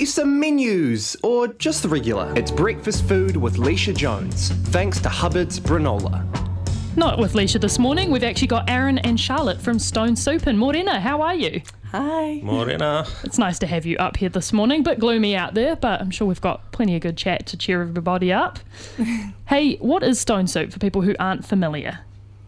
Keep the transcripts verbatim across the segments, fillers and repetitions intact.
you some menus, or just the regular? It's Breakfast Food with Leisha Jones, thanks to Hubbard's Granola. Not with Leisha this morning. We've actually got Aaron and Charlotte from Stone Soup. And Morena, how are you? Hi. Morena. It's nice to have you up here this morning. Bit gloomy out there, but I'm sure we've got plenty of good chat to cheer everybody up. Hey, what is Stone Soup for people who aren't familiar?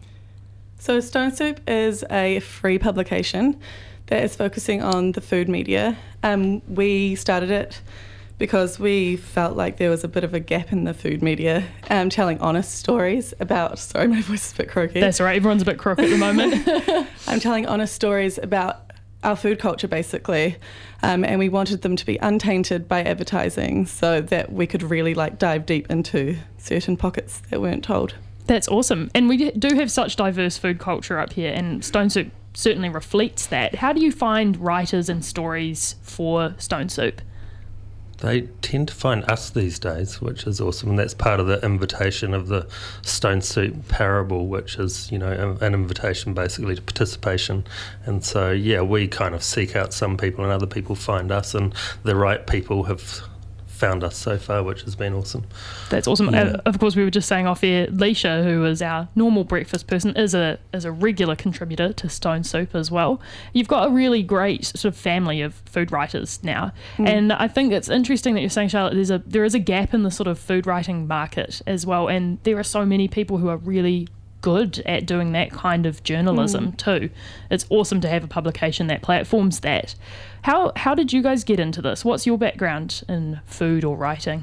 So Stone Soup is a free publication that is focusing on the food media. Um, we started it because we felt like there was a bit of a gap in the food media, um, telling honest stories about, sorry, my voice is a bit croaky. That's all right, everyone's a bit crook at the moment. I'm telling honest stories about our food culture, basically, um, and we wanted them to be untainted by advertising so that we could really like dive deep into certain pockets that weren't told. That's awesome. And we do have such diverse food culture up here, and Stone Soup certainly reflects that. How do you find writers and stories for Stone Soup? They tend to find us these days, which is awesome, and that's part of the invitation of the Stone Soup parable, which is, you know, an invitation basically to participation. And so, yeah, we kind of seek out some people and other people find us, and the right people have found us so far, which has been awesome. That's awesome. Yeah. Uh, of course, we were just saying off air, Leisha, who is our normal breakfast person, is a is a regular contributor to Stone Soup as well. You've got a really great sort of family of food writers now, mm. and I think it's interesting that you're saying, Charlotte, there's a there is a gap in the sort of food writing market as well, and there are so many people who are really good at doing that kind of journalism mm. too. It's awesome to have a publication that platforms that. How how did you guys get into this? What's your background in food or writing?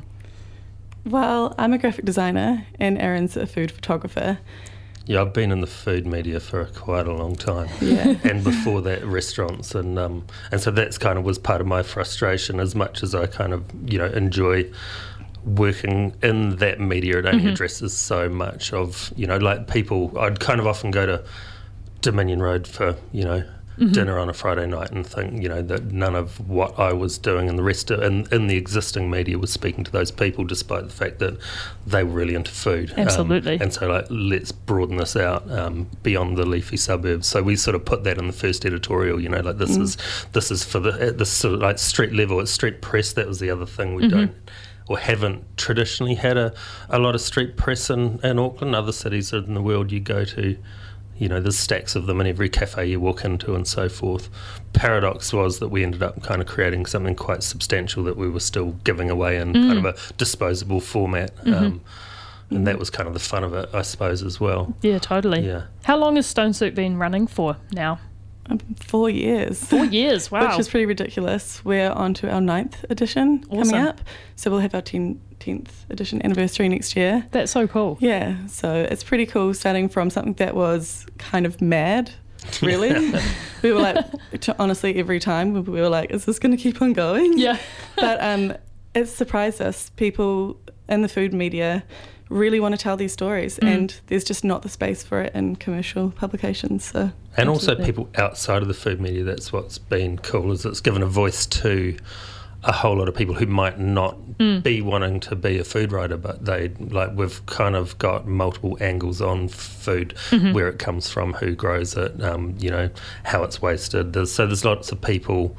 Well, I'm a graphic designer and Aaron's a food photographer. Yeah, I've been in the food media for quite a long time. Yeah. And before that, restaurants. And um, and so that's kind of was part of my frustration. As much as I kind of, you know, enjoy working in that media, it only mm-hmm. addresses so much of, you know, like people, I'd kind of often go to Dominion Road for, you know, mm-hmm. dinner on a Friday night and think, you know, that none of what I was doing and the rest of, in, in the existing media was speaking to those people, despite the fact that they were really into food. Absolutely. Um, and so, like, let's broaden this out um, beyond the leafy suburbs. So we sort of put that in the first editorial, you know, like this mm. is this is for the, at this sort of like street level, it's street press. That was the other thing we mm-hmm. don't, or haven't traditionally had a, a lot of street press in, in Auckland. Other cities in the world you go to, you know, there's stacks of them in every cafe you walk into and so forth. Paradox was that we ended up kind of creating something quite substantial that we were still giving away in mm. kind of a disposable format. Mm-hmm. Um, and that was kind of the fun of it, I suppose, as well. Yeah, totally. Yeah. How long has Stone Soup been running for now? Um, four years. Four years, wow. Which is pretty ridiculous. We're on to our ninth edition awesome. coming up. So we'll have our ten, tenth edition anniversary next year. That's so cool. Yeah, so it's pretty cool starting from something that was kind of mad, really. We were like, to, honestly, every time we were like, is this going to keep on going? Yeah. But um, it surprised us. People in the food media really want to tell these stories mm. and there's just not the space for it in commercial publications. So and absolutely. Also people outside of the food media, that's what's been cool, is it's given a voice to a whole lot of people who might not mm. be wanting to be a food writer, but they, like, we've kind of got multiple angles on food, mm-hmm. where it comes from, who grows it, um, you know, how it's wasted. There's, so there's lots of people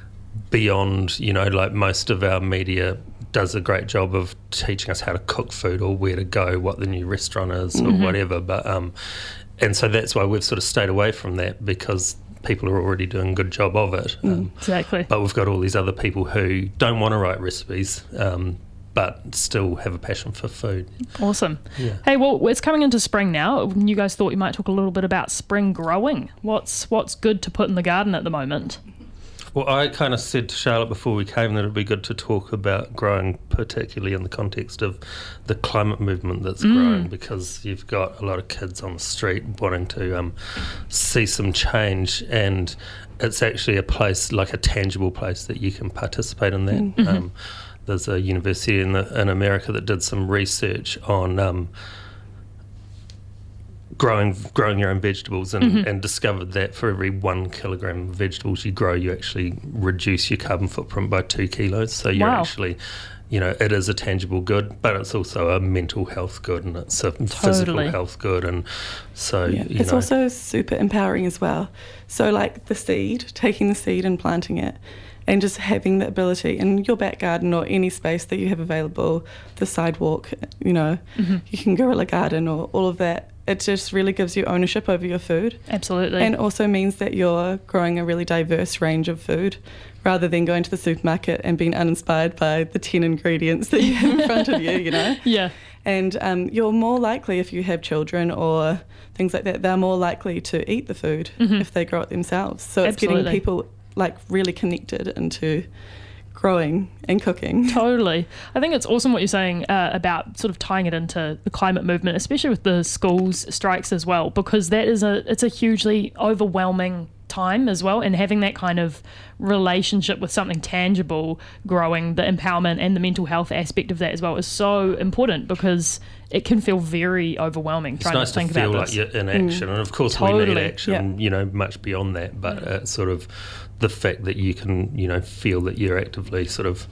beyond, you know, like most of our media does a great job of teaching us how to cook food or where to go, what the new restaurant is mm-hmm. or whatever. But um, and so that's why we've sort of stayed away from that, because people are already doing a good job of it. Mm, um, exactly. But we've got all these other people who don't want to write recipes, um, but still have a passion for food. Awesome. Yeah. Hey, well, it's coming into spring now. You guys thought you might talk a little bit about spring growing. What's what's good to put in the garden at the moment? Well, I kind of said to Charlotte before we came that it would be good to talk about growing, particularly in the context of the climate movement that's mm. growing, because you've got a lot of kids on the street wanting to um, see some change, and it's actually a place, like a tangible place, that you can participate in that. Mm-hmm. Um, there's a university in, the, in America that did some research on um, growing growing your own vegetables and, mm-hmm. and discovered that for every one kilogram of vegetables you grow, you actually reduce your carbon footprint by two kilos. So you're wow. actually, you know, it is a tangible good, but it's also a mental health good, and it's a totally. physical health good. And so, yeah. you it's know. also super empowering as well. So like the seed, taking the seed and planting it, And just having the ability in your back garden or any space that you have available, the sidewalk, you know, mm-hmm. you can guerrilla garden or all of that. It just really gives you ownership over your food. Absolutely. And also means that you're growing a really diverse range of food rather than going to the supermarket and being uninspired by the ten ingredients that you have in front of you, you know? Yeah. And um, you're more likely, if you have children or things like that, they're more likely to eat the food mm-hmm. if they grow it themselves. So it's Absolutely. getting people like really connected into growing and cooking. Totally. I think it's awesome what you're saying uh, about sort of tying it into the climate movement, especially with the schools strikes as well, because that is a it's a hugely overwhelming time as well, and having that kind of relationship with something tangible, growing the empowerment and the mental health aspect of that as well is so important, because it can feel very overwhelming it's trying nice to think to feel about like this. you're in action, mm. and of course Totally. we need action, yeah. you know, much beyond that, but uh, sort of the fact that you can, you know, feel that you're actively sort of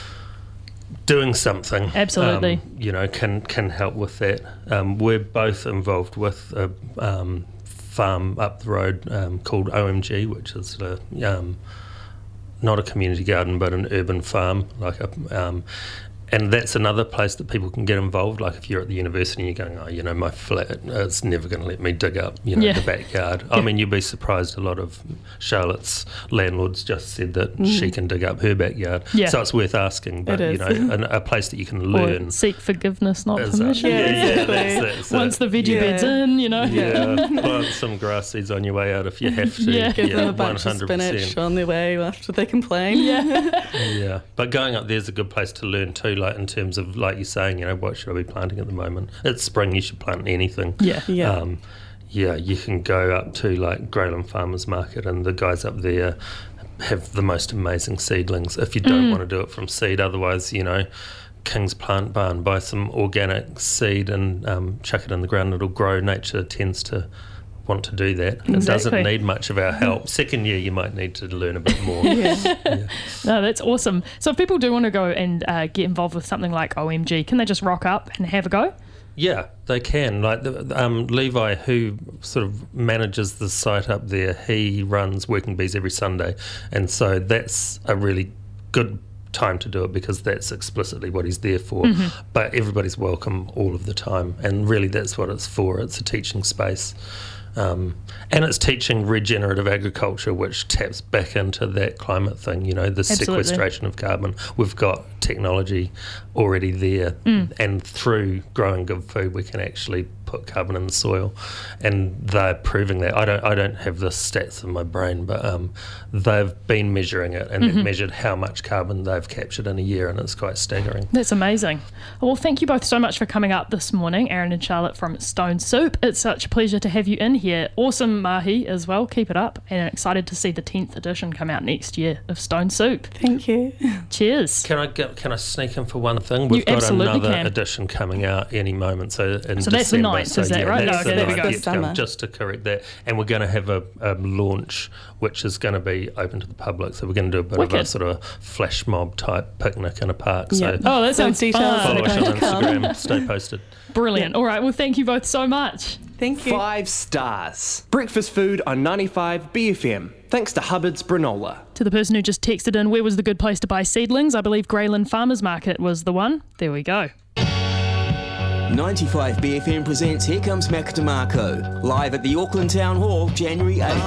doing something, absolutely, um, you know, can can help with that. Um, we're both involved with a um, farm up the road um, called O M G, which is a, um, not a community garden but an urban farm, like a um, and that's another place that people can get involved. Like if you're at the university and you're going, oh, you know, my flat, it's never going to let me dig up, you know, yeah. the backyard. I mean, you'd be surprised. A lot of Charlotte's landlords just said that mm. she can dig up her backyard. Yeah. So it's worth asking. But, it you is. know, a, a place that you can learn. Or seek forgiveness, not is permission. A, yeah, yeah, exactly. that's, that's Once it. the veggie Yeah. bed's in, you know. Yeah, plant some grass seeds on your way out if you have to. Yeah. Give yeah, them a bunch one of hundred percent. spinach on their way after they complain. Yeah. Yeah, but going up there's a good place to learn too, like in terms of, like you're saying, you know, what should I be planting at the moment? It's spring, you should plant anything. Yeah. Yeah. Um, yeah, you can go up to like Greyland Farmers Market and the guys up there have the most amazing seedlings if you don't mm. want to do it from seed. Otherwise, you know, King's Plant Barn, buy some organic seed and um, chuck it in the ground, it'll grow. Nature tends to want to do that. It exactly. doesn't need much of our help. Second year you might need to learn a bit more. yeah. Yeah. No, that's awesome. So if people do want to go and uh, get involved with something like O M G, can they just rock up and have a go? Yeah, they can. Like the, um, Levi, who sort of manages the site up there, he runs Working Bees every Sunday, and so that's a really good time to do it because that's explicitly what he's there for. Mm-hmm. But everybody's welcome all of the time, and really that's what it's for. It's a teaching space. Um, and it's teaching regenerative agriculture, which taps back into that climate thing, you know, the Absolutely. sequestration of carbon. We've got technology already there, mm. and through growing good food, we can actually put carbon in the soil, and they're proving that. I don't, I don't have the stats in my brain, but um, they've been measuring it, and mm-hmm. they've measured how much carbon they've captured in a year, and it's quite staggering. That's amazing. Well, thank you both so much for coming up this morning, Aaron and Charlotte from Stone Soup. It's such a pleasure to have you in here. Awesome mahi as well. Keep it up, and I'm excited to see the tenth edition come out next year of Stone Soup. Thank you. Cheers. Can I get, can I sneak in for one thing? We've You got absolutely another can. edition coming out any moment. So in So December, that's the ninth, so is that yeah, right? That's No, okay, the there we ninth, go. yep, Summer. um, just to correct that, and we're going to have a, a launch which is going to be open to the public. So we're going to do a bit Wicked. of a sort of flash mob type picnic in a park. So Yeah. Oh, that So sounds details fun. follow are us on going to come. Instagram. Stay posted. Brilliant. All right. Well, thank you both so much. Thank you. Five stars. Breakfast food on ninety-five B F M. Thanks to Hubbard's Granola. To the person who just texted in, where was the good place to buy seedlings? I believe Greyland Farmers Market was the one. There we go. ninety-five B F M presents Here Comes Mac DeMarco, live at the Auckland Town Hall, January eighth.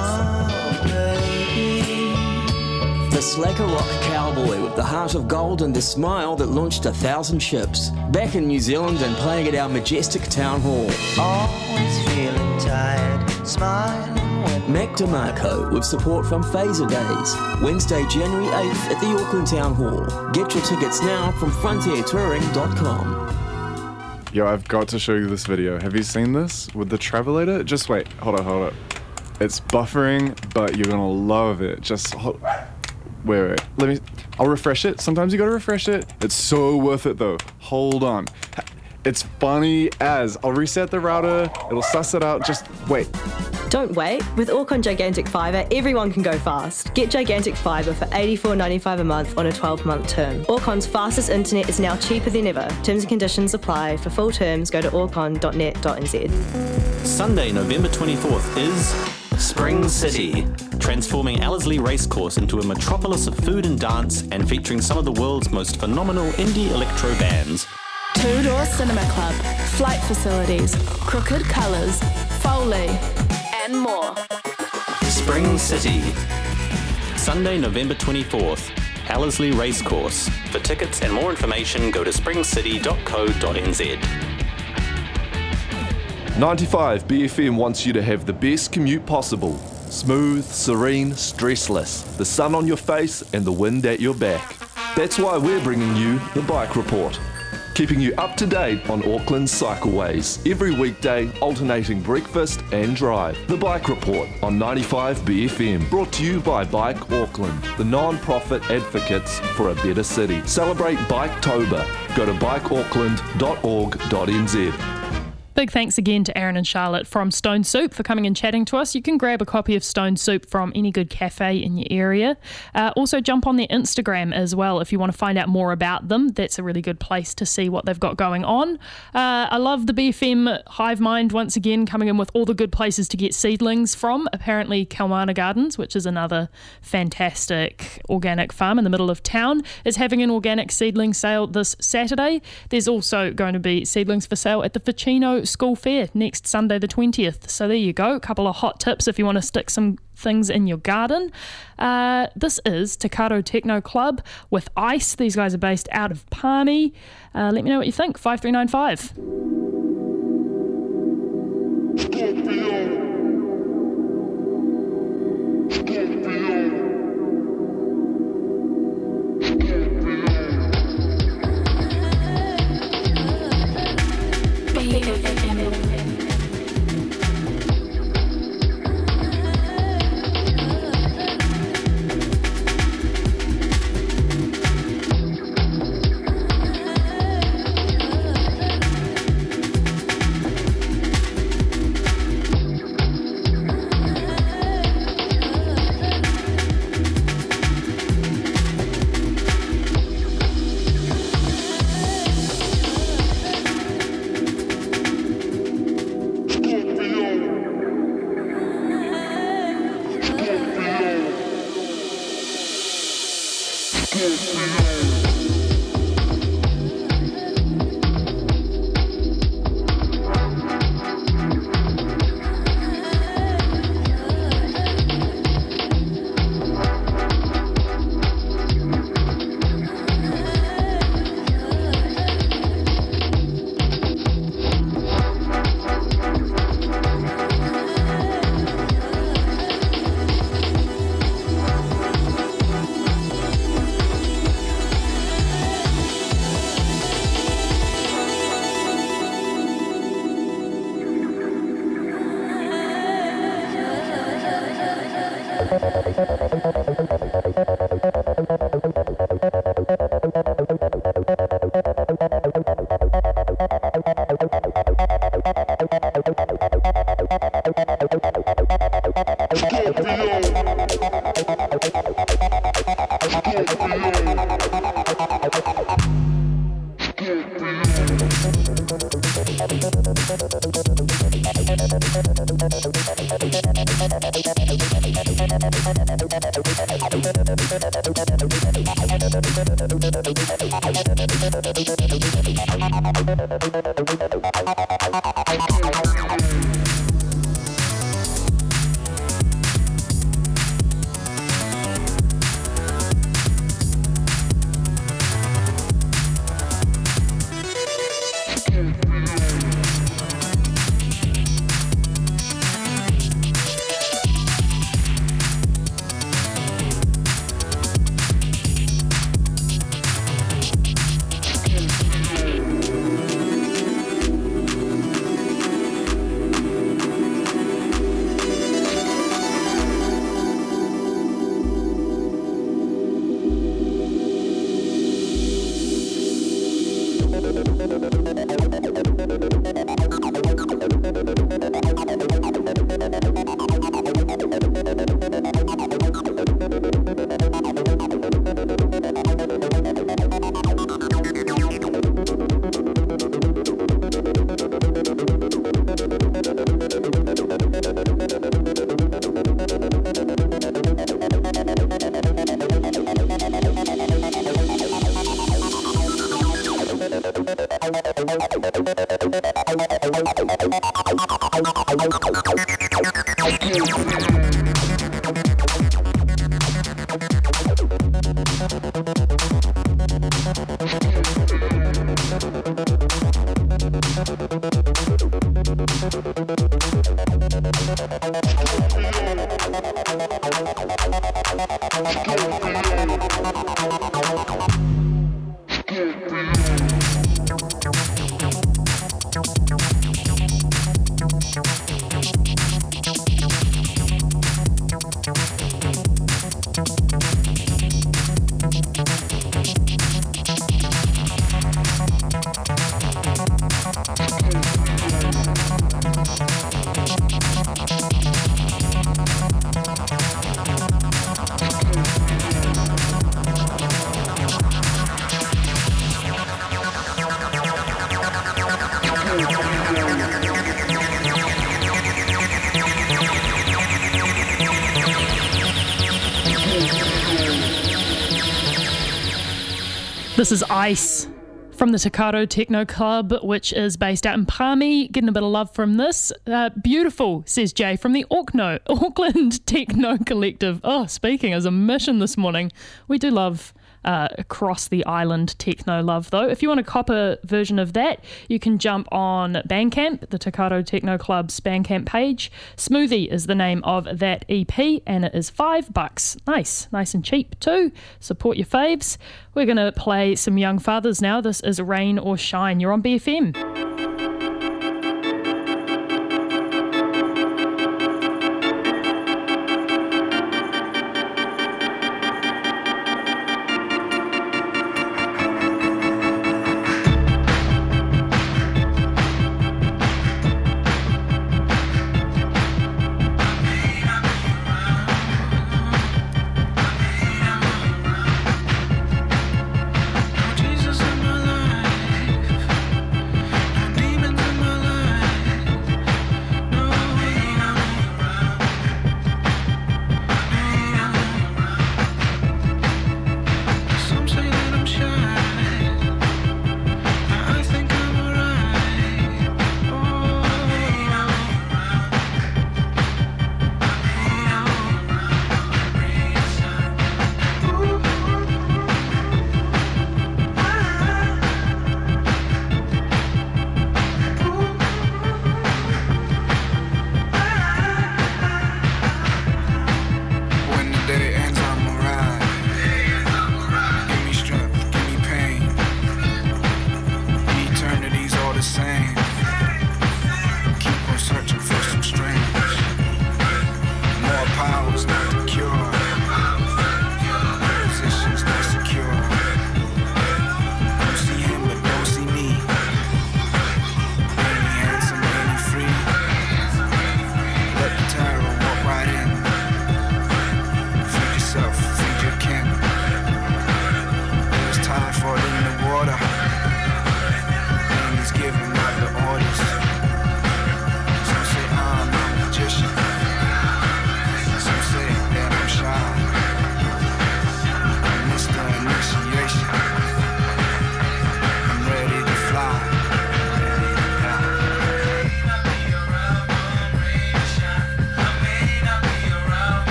The slacker rock cowboy with the heart of gold and the smile that launched a thousand ships. Back in New Zealand and playing at our majestic Town Hall. Always feeling tired, smiling when Mac DeMarco with support from Phaser Days. Wednesday, January eighth at the Auckland Town Hall. Get your tickets now from frontier touring dot com. Yo, I've got to show you this video. Have you seen this with the Travelator? Just wait. Hold on, hold on. It's buffering, but you're gonna love it. Just hold. Wait, wait. Let me. I'll refresh it. Sometimes you gotta refresh it. It's so worth it though. Hold on. It's funny as. I'll reset the router. It'll suss it out. Just wait. Don't wait. With Orcon Gigantic Fibre, everyone can go fast. Get Gigantic Fibre for eighty-four ninety-five a month on a twelve-month term. Orcon's fastest internet is now cheaper than ever. Terms and conditions apply. For full terms, go to orcon dot net dot n z. Sunday, November twenty-fourth is Spring City. transforming Ellerslie Racecourse into a metropolis of food and dance and featuring some of the world's most phenomenal indie electro bands. Two Door Cinema Club, flight facilities, Crooked Colours, Foley, and more. Spring City. Sunday, November twenty-fourth, Ellerslie Racecourse. For tickets and more information, go to spring city dot co dot n z. ninety-five B F M wants you to have the best commute possible. Smooth, serene, stressless. The sun on your face and the wind at your back. That's why we're bringing you the Bike Report. Keeping you up to date on Auckland's cycleways. Every weekday, alternating breakfast and drive. The Bike Report on ninety-five B F M. Brought to you by Bike Auckland, the non-profit advocates for a better city. Celebrate Biketober. Go to bike auckland dot org dot n z. Big thanks again to Aaron and Charlotte from Stone Soup for coming and chatting to us. You can grab a copy of Stone Soup from any good cafe in your area. Uh, also jump on their Instagram as well if you want to find out more about them. That's a really good place to see what they've got going on. Uh, I love the B F M Hive Mind once again coming in with all the good places to get seedlings from. Apparently Kalmana Gardens, which is another fantastic organic farm in the middle of town, is having an organic seedling sale this Saturday. There's also going to be seedlings for sale at the Ficino School Fair next Sunday the twentieth. So there you go, a couple of hot tips if you want to stick some things in your garden. Uh, this is Takaro Techno Club with Ice. These guys are based out of Palmy. Uh, let me know what you think. five three nine five. This is Ice from the Takaro Techno Club, which is based out in Palmy. Getting a bit of love from this. Uh, beautiful, says Jay, from the Auckno, Auckland Techno Collective. Oh, speaking as a mission this morning. We do love uh, across the island techno love, though. If you want a copper version of that, you can jump on Bandcamp, the Takaro Techno Club's Bandcamp page. Smoothie is the name of that E P, and it is five bucks. Nice, nice and cheap too. Support your faves. We're going to play some Young Fathers now. This is Rain or Shine. You're on B F M.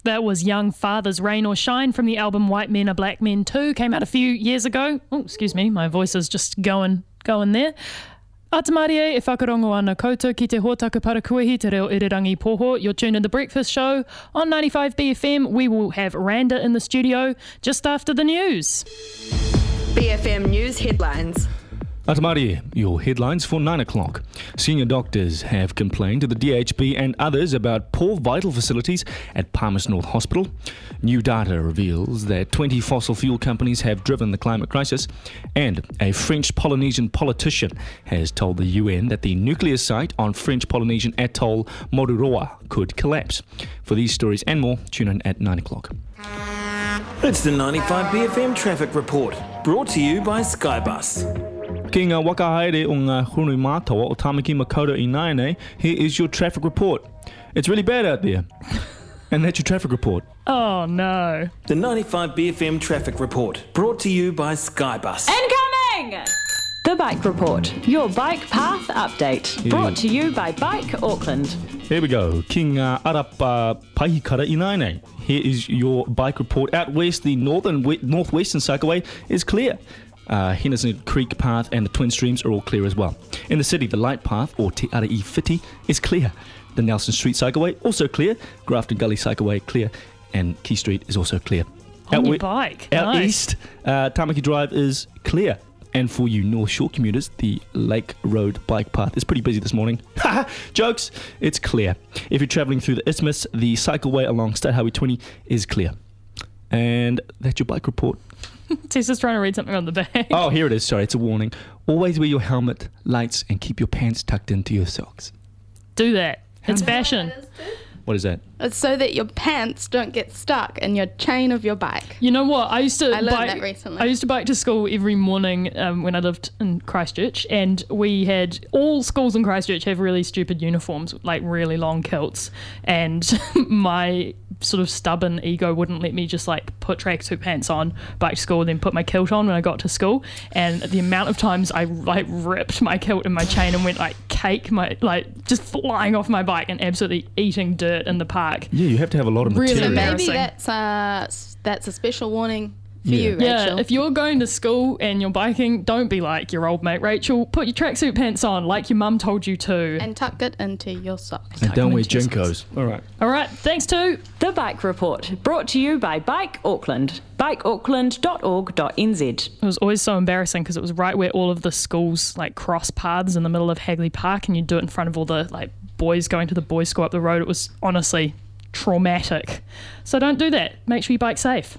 That was Young Fathers, Rain or Shine from the album White Men Are Black Men two. Came out a few years ago. Oh, excuse me, my voice is just going going there. Atamarie e whakarongo ana koutou ki te hōtaka parakuihi te reo irirangi poho. You're tuned in The Breakfast Show on ninety-five B F M. We will have Randa in the studio just after the news. B F M News headlines. Atamarie, your headlines for nine o'clock. Senior doctors have complained to the D H B and others about poor vital facilities at Palmerston North Hospital. New data reveals that twenty fossil fuel companies have driven the climate crisis, and a French Polynesian politician has told the U N that the nuclear site on French Polynesian atoll Moruroa could collapse. For these stories and more, tune in at nine o'clock. It's the ninety-five B F M Traffic Report, brought to you by Skybus. Ki ngā wakahaere o ngā hunu mātawa o Tamaki Makaurau I Nainei, here is your traffic report. It's really bad out there. And that's your traffic report. Oh no. The ninety-five B F M Traffic Report, brought to you by Skybus. Incoming! The Bike Report, your bike path update. Yeah. Brought to you by Bike Auckland. Here we go. Ki ngā arapa pahikara I Nainei. Here is your bike report. Out west, the northern we- northwestern cycleway is clear. Uh, Henderson Creek Path and the Twin Streams are all clear as well. In the city, the Light Path, or Te Ara'i Whiti, is clear. The Nelson Street Cycleway, also clear. Grafton Gully Cycleway, clear. And Key Street is also clear. On out your we- bike. Out Nice. east, uh, Tamaki Drive is clear. And for you North Shore commuters, the Lake Road bike path is pretty busy this morning. Haha, jokes, it's clear. If you're travelling through the Isthmus, the cycleway along State Highway twenty is clear. And that's your bike report. Tessa's trying to read something on the back. Oh, here it is. Sorry, it's a warning. Always wear your helmet, lights, and keep your pants tucked into your socks. Do that. It's fashion. What is that? It's so that your pants don't get stuck in your chain of your bike. You know what? I used to I learned bike, that recently. I used to bike to school every morning um, when I lived in Christchurch, and we had all schools in Christchurch have really stupid uniforms, like really long kilts, and my sort of stubborn ego wouldn't let me just like put tracksuit pants on, bike to school, and then put my kilt on when I got to school. And the amount of times I like ripped my kilt and my chain and went like cake, my like just flying off my bike and absolutely eating dirt in the park. Yeah, you have to have a lot of Really material. So maybe embarrassing. that's uh s- that's a special warning for Yeah. you, Yeah, Rachel. if you're going to school and you're biking, don't be like your old mate Rachel. Put your tracksuit pants on like your mum told you to. and tuck it into your socks. And don't wear into your Jinkos. All right. All right, thanks to The Bike Report, brought to you by Bike Auckland. bike auckland dot org dot n z. It was always so embarrassing because it was right where all of the schools like cross paths in the middle of Hagley Park, and you'd do it in front of all the like boys going to the boys' school up the road. It was honestly traumatic. So don't do that. Make sure you bike safe.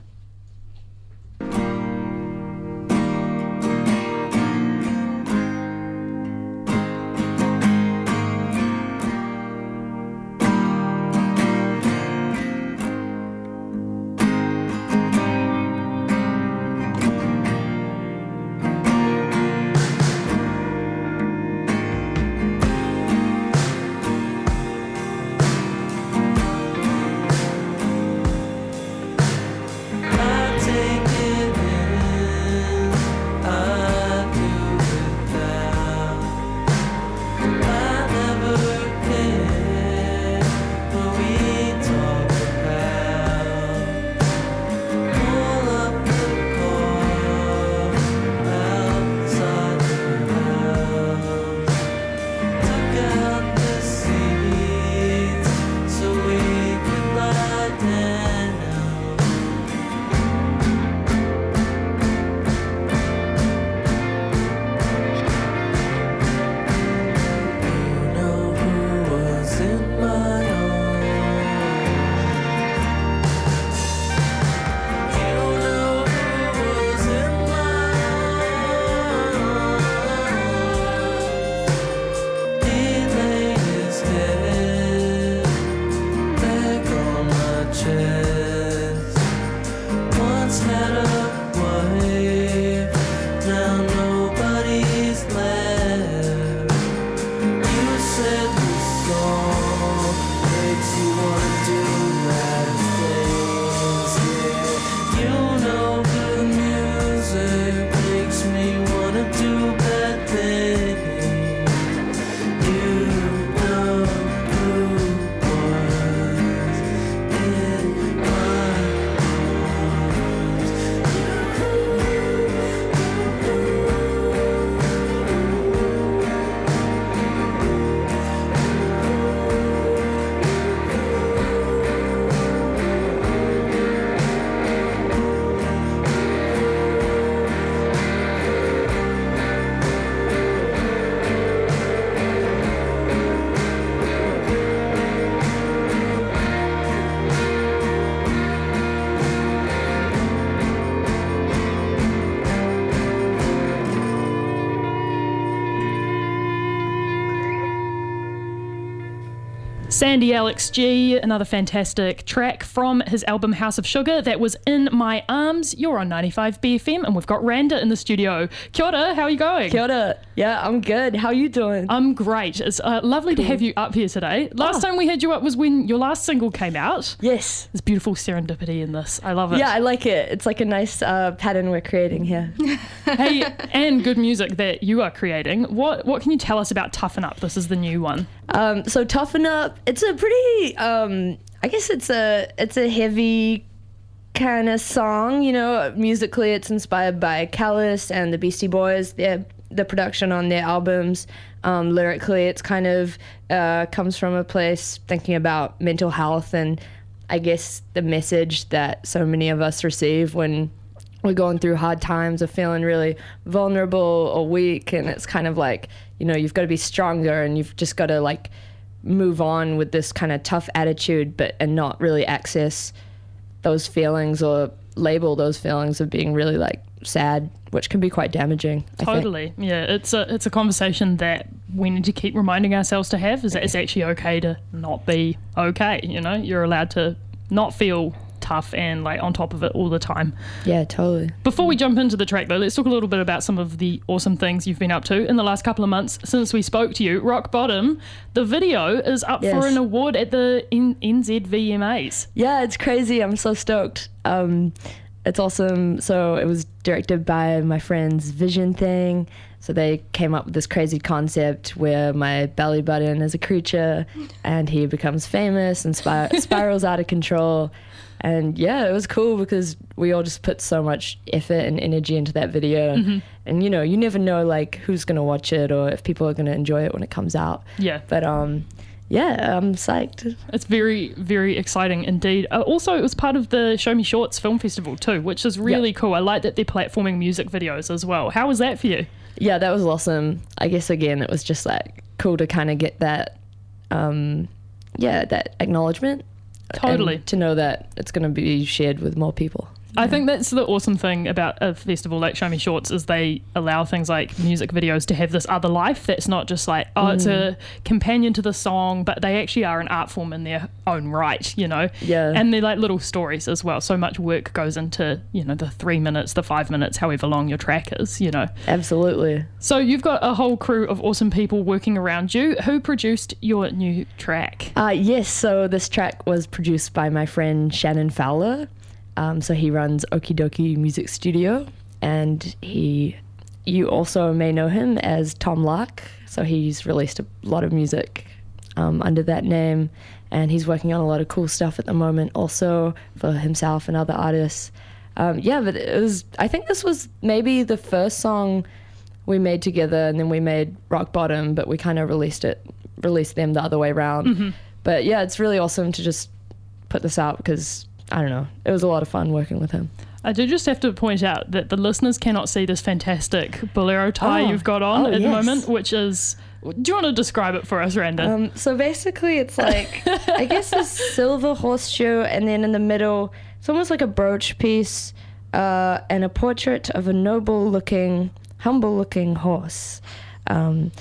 Sandy Alex G, another fantastic track from his album House of Sugar. That was In My Arms. You're on ninety-five B F M, and we've got Randa in the studio. Kia ora, how are you going? Kia ora. Yeah, I'm good. How are you doing? I'm great. It's uh, lovely to have you up here today. Last Oh. time we had you up was when your last single came out. Yes. There's beautiful serendipity in this. I love it. Yeah, I like it. It's like a nice uh, pattern we're creating here. Hey, and good music that you are creating. What what can you tell us about Toughen Up? This is the new one. Um, so Toughen Up, it's a pretty, um, I guess it's a it's a heavy kind of song. You know, musically it's inspired by Callous and the Beastie Boys. Their the production on their albums. Um, lyrically, it's kind of uh, comes from a place thinking about mental health and I guess the message that so many of us receive when we're going through hard times or feeling really vulnerable or weak, and it's kind of like, you know, you've got to be stronger and you've just got to like move on with this kind of tough attitude, but and not really access those feelings or label those feelings of being really like sad, which can be quite damaging. I think. Totally. Yeah, it's a it's a conversation that we need to keep reminding ourselves to have, is that it's actually okay to not be okay, you know? You're allowed to not feel tough and like on top of it all the time. Yeah, totally. Before we jump into the track though, let's talk a little bit about some of the awesome things you've been up to in the last couple of months since we spoke to you. Rock Bottom, the video is up Yes. for an award at the N- N Z V M As. Yeah, it's crazy. I'm so stoked. Um, it's awesome. So it was directed by my friend's Vision Thing. So they came up with this crazy concept where my belly button is a creature and he becomes famous and spir- spirals out of control. And yeah, it was cool because we all just put so much effort and energy into that video. Mhm. And you know, you never know like who's going to watch it or if people are going to enjoy it when it comes out. Yeah. But um, yeah, I'm psyched. It's very, very exciting indeed. Uh, also, it was part of the Show Me Shorts Film Festival too, which is really cool. I like that they're platforming music videos as well. How was that for you? Yeah, that was awesome. I guess again, it was just like cool to kind of get that, um, yeah, that acknowledgement. Totally. And to know that it's going to be shared with more people. I think that's the awesome thing about a festival like Show Me Shorts is they allow things like music videos to have this other life that's not just like, oh, it's a companion to the song, but they actually are an art form in their own right, you know? Yeah. And they're like little stories as well. So much work goes into, you know, the three minutes, the five minutes, however long your track is, you know? Absolutely. So you've got a whole crew of awesome people working around you. Who produced your new track? Uh, yes, so this track was produced by my friend Shannon Fowler. Um, so he runs Okie Dokie Music Studio, and he, you also may know him as Tom Lark. So he's released a lot of music um, under that name, and he's working on a lot of cool stuff at the moment also for himself and other artists. Um, yeah, but it was, I think this was maybe the first song we made together, and then we made Rock Bottom, but we kind of released it, released them the other way around. Mhm. But yeah, it's really awesome to just put this out because, I don't know, it was a lot of fun working with him. I do just have to point out that the listeners cannot see this fantastic bolero tie Oh. you've got on Oh, at the yes. moment, which is... Do you want to describe it for us, Randa? Um, so basically it's like, I guess a silver horseshoe, and then in the middle, it's almost like a brooch piece uh, and a portrait of a noble looking, humble looking horse. Um,